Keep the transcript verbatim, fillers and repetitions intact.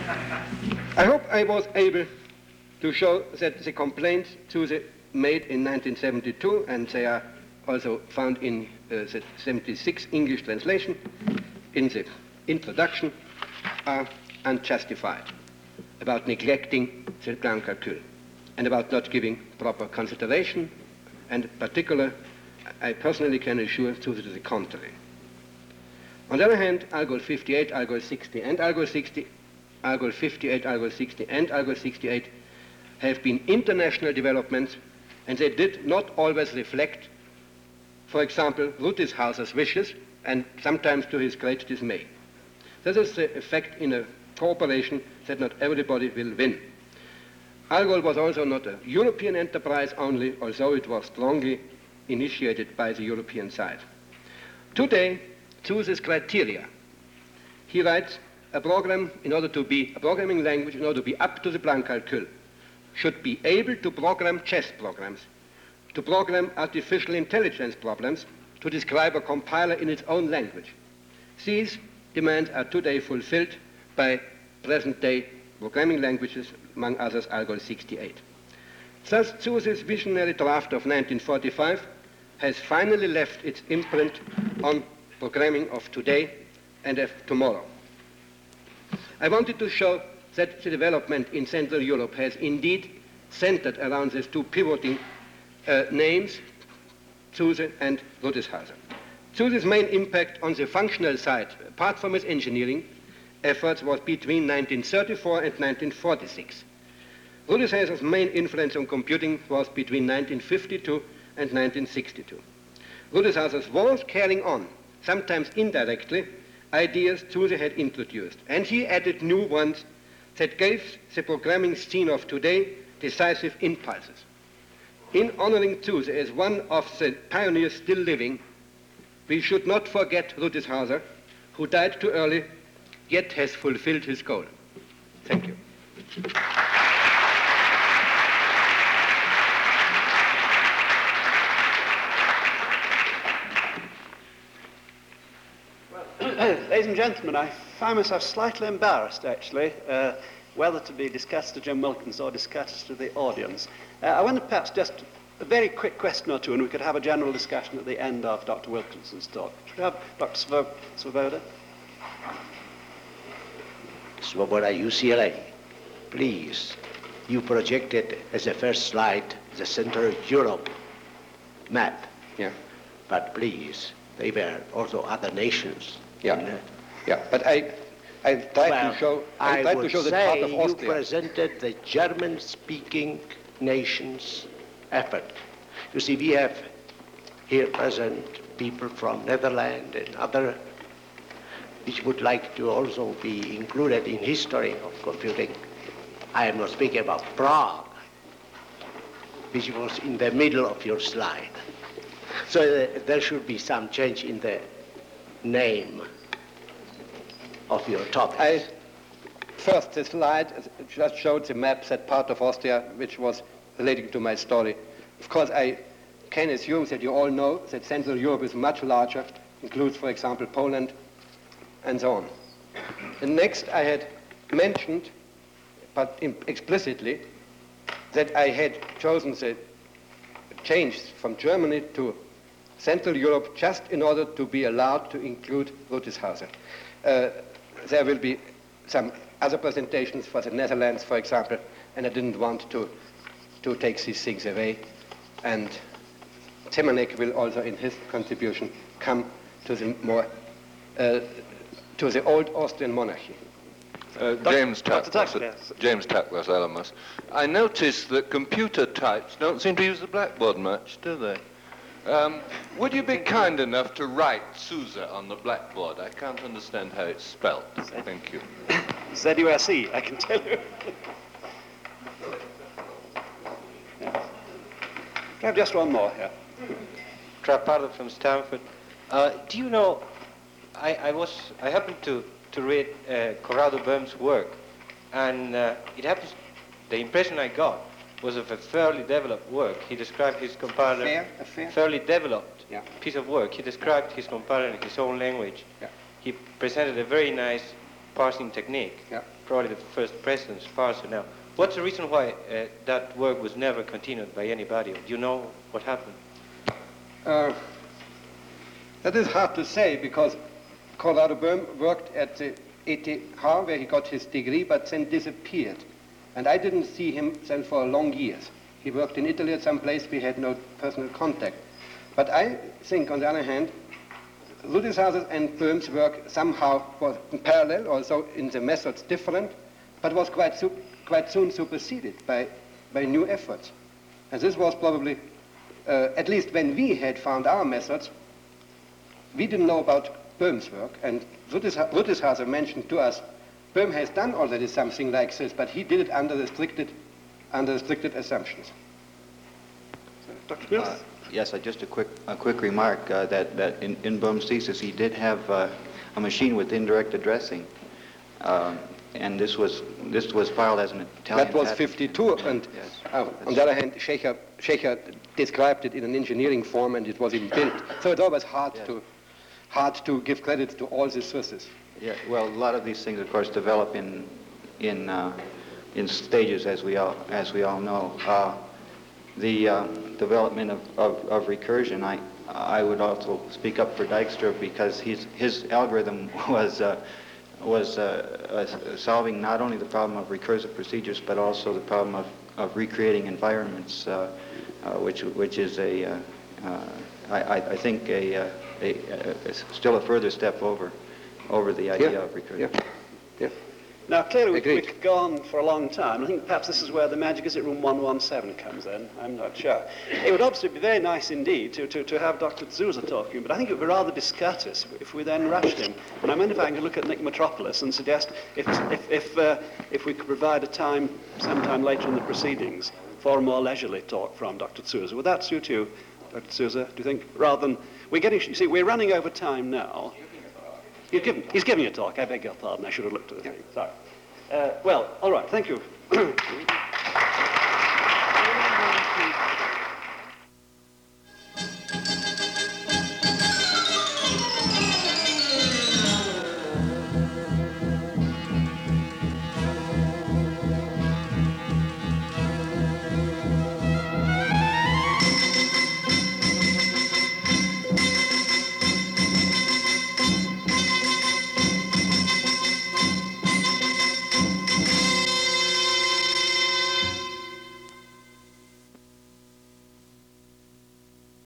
I hope I was able to show that the complaints to the made in nineteen seventy-two, and they are also found in uh, the seventy-six English translation, in the introduction, are unjustified, about neglecting the plan calcul, and about not giving proper consideration, and in particular, I personally can assure to the contrary. On the other hand, Algol fifty-eight, Algol sixty, and Algol sixty, Algol fifty-eight, Algol sixty, and Algol sixty-eight have been international developments, and they did not always reflect, for example, Rüdishauser's wishes, and sometimes to his great dismay. This is the effect in a cooperation that not everybody will win. Algol was also not a European enterprise only, although it was strongly initiated by the European side. Today, chooses criteria. He writes a program in order to be, a programming language in order to be up to the plan calcul, should be able to program chess programs, to program artificial intelligence problems, to describe a compiler in its own language. These demands are today fulfilled by present-day programming languages, among others Algol sixty-eight. Thus, Zuse's visionary draft of nineteen forty-five has finally left its imprint on programming of today and of tomorrow. I wanted to show that the development in Central Europe has indeed centered around these two pivoting uh, names, Zuse and Rüdishauser. Zuse's main impact on the functional side, apart from his engineering efforts, was between nineteen thirty-four and nineteen forty-six. Rüdishauser's main influence on computing was between nineteen fifty-two and nineteen sixty-two. Rüdishauser was carrying on, sometimes indirectly, ideas Zuse had introduced, and he added new ones that gave the programming scene of today decisive impulses. In honoring Zuse as one of the pioneers still living, we should not forget Rüdishauser, who died too early, yet has fulfilled his goal. Thank you. Ladies and gentlemen, I find myself slightly embarrassed, actually, uh, whether to be discussed to Jim Wilkins or discussed to the audience. Uh, I wonder perhaps just a very quick question or two, and we could have a general discussion at the end of Doctor Wilkinson's talk. Should we have Doctor Svo- Svoboda? Svoboda, U C L A, please. You projected as a first slide the Central Europe map. Yeah. But please, there were also other nations. Yeah, in, uh, yeah. But I, I tried well, to show, I, I tried would to show the say part of you Austria. presented the German-speaking nations' effort. You see, we have here present people from Netherlands and other, which would like to also be included in history of computing. I am not speaking about Prague, which was in the middle of your slide. So uh, there should be some change in the name of your topic. I, first, the slide just showed the map, that part of Austria, which was relating to my story. Of course, I can assume that you all know that Central Europe is much larger, includes, for example, Poland, and so on. And next, I had mentioned, but explicitly, that I had chosen the change from Germany to Central Europe just in order to be allowed to include Rüdishauser. Uh, there will be some other presentations for the Netherlands, for example, and I didn't want to, to take these things away. And Zemanek will also, in his contribution, come to the more, uh, to the old Austrian monarchy. Uh, James Tatlas, James Tatlas, Alamus. I noticed that computer types don't seem to use the blackboard much, do they? Um, would you be kind enough to write Zuse on the blackboard? I can't understand how it's spelled. Thank you. Z U S E, I can tell you. Yeah. I have just one more here. Trapardo from Stanford. Uh, do you know, I, I was, I happened to, to read uh, Corrado Böhm's work, and uh, it happens, the impression I got was of a fairly developed work. He described his compiler, Fair, a fair? fairly developed Yeah. piece of work. He described his compiler in his own language. Yeah. He presented a very nice parsing technique. Yeah. Probably the first president's parser. Now, what's the reason why uh, that work was never continued by anybody? Do you know what happened? Uh, that is hard to say because Corrado Böhm worked at the E T H where he got his degree but then disappeared. And I didn't see him then for long years. He worked in Italy at some place, we had no personal contact. But I think, on the other hand, Rüdishauser's and Böhm's work somehow was in parallel, although in the methods different, but was quite, su quite soon superseded by, by new efforts. And this was probably, uh, at least when we had found our methods, we didn't know about Böhm's work, and Rüdishauser mentioned to us, Böhm has done already something like this, but he did it under restricted, under restricted assumptions. Doctor Mills? Uh, yes, uh, just a quick, a quick remark uh, that, that in, in Böhm's thesis he did have uh, a machine with indirect addressing, um, and this was this was filed as an Italian That was patent. fifty-two, and Yes. uh, on the other hand, Schächer, Schächer described it in an engineering form, and it was in built. So it's always hard Yes. to hard to give credit to all these sources. Yeah, well, a lot of these things, of course, develop in in uh, in stages, as we all as we all know. Uh, the uh, development of, of, of recursion, I I would also speak up for Dijkstra because his his algorithm was uh, was uh, uh, solving not only the problem of recursive procedures but also the problem of, of recreating environments, uh, uh, which which is a uh, uh, I, I think a, uh, a, a, a still a further step over over the idea Yeah. of recursion. Yeah. Yeah. Now, clearly, we, we Agreed. could go on for a long time. I think perhaps this is where the magic is at room one one seven comes in. I'm not sure. It would obviously be very nice indeed to, to, to have Doctor Zeuser talking, but I think it would be rather discourteous if we then rushed him. And I wonder if I could look at Nick Metropolis and suggest if, if, if, uh, if we could provide a time sometime later in the proceedings for a more leisurely talk from Doctor Zeuser. Would that suit you, Doctor Zeuser, do you think? Rather than, we're getting, you see, we're running over time now. He's giving, he's giving a talk. I beg your pardon. I should have looked at the thing. Sorry. Uh, well, all right. Thank you.